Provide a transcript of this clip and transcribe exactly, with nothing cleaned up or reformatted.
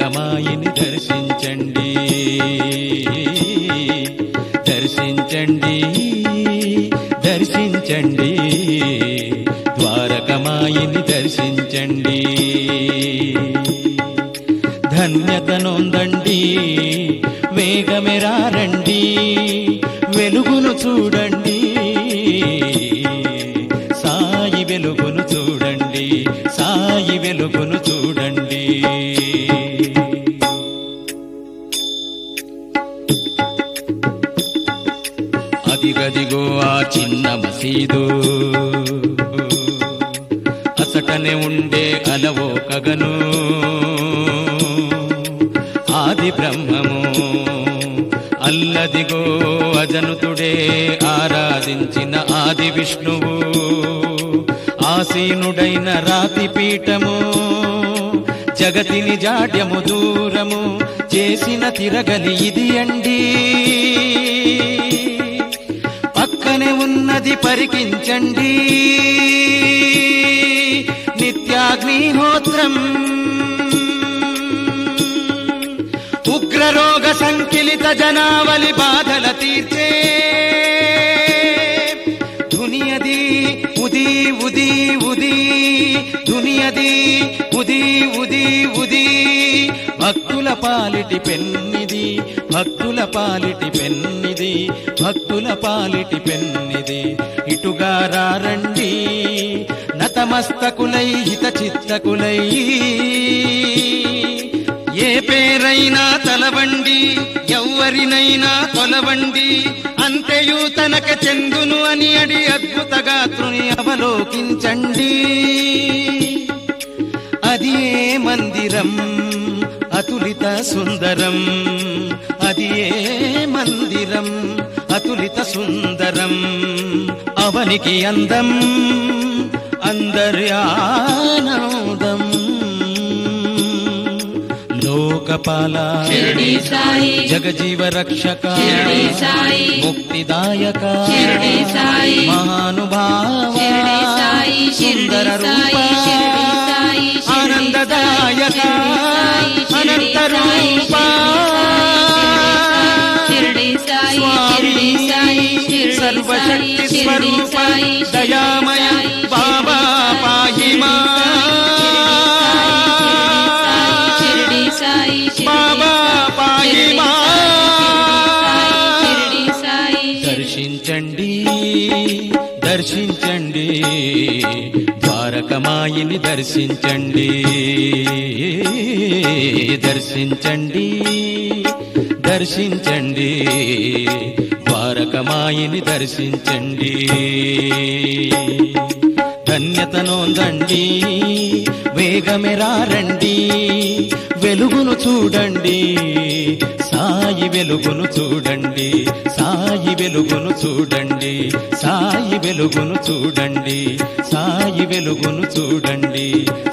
ద్వారకమాయిని దర్శించండి దర్శించండి దర్శించండి ద్వారకమాయిని దర్శించండి ధన్యత నొందండి వేగమెరారండి వెలుగును చూడండి సాయి వెలుగును చూడండి సాయి వెలుగును చూడండి అదిగదిగో ఆ చిన్న మసీదు అసటనే ఉండే అలవో కగను ఆది బ్రహ్మము అల్లదిగో అజనుతుడే ఆరాధించిన ఆది విష్ణువు ఆసీనుడైన రాతి పీఠము జగతిని జాడ్యము దూరము చేసిన తిరగలి ఇది అండి పక్కనే ఉన్నది పరికించండి నిత్యాగ్నిహోత్రం ఉగ్రరోగ సంకిలిత జనావలి బాధల తీర్చే దునియది ఉదీ ఉదీ ఉదీ దునియది ఉదీ ఉదీ ఉదీ భక్తుల పాలిటి పెన్నిది భక్తుల పాలిటి పెన్నిది భక్తుల పాలిటి పెన్నిది ఇటుగా రండి నతమస్తకులై హిత చిత్తకులై ఏ పేరైనా తలవండి ఎవ్వరినైనా కొలవండి అంతయు తనక చెందును అని అడి అద్భుత గాత్రుని అవలోకించండి అది ఏ మందిరం అతులిత సుందరం అది ఏ మందిరం అతులిత సుందరం అవనికి అందం అందర్యానందం లోకపాల జగజీవ రక్షక ముక్తిదాయక మహానుభావ సుందర రూప ఆనందదాయక అనంత రూప స్వామి సర్వశక్తి స్వరూప దయామయ బాబా పాహిమా బాబా పాహిమా దర్శించండి దర్శించండి ద్వారకమాయిని దర్శించండి దర్శించండి దర్శించండి ద్వారకమాయిని దర్శించండి ధన్యత నొందండి వేగమెరారండి వెలుగును చూడండి సాయి వెలుగును చూడండి సాయి వెలుగును చూడండి సాయి వెలుగును చూడండి సాయి వెలుగును చూడండి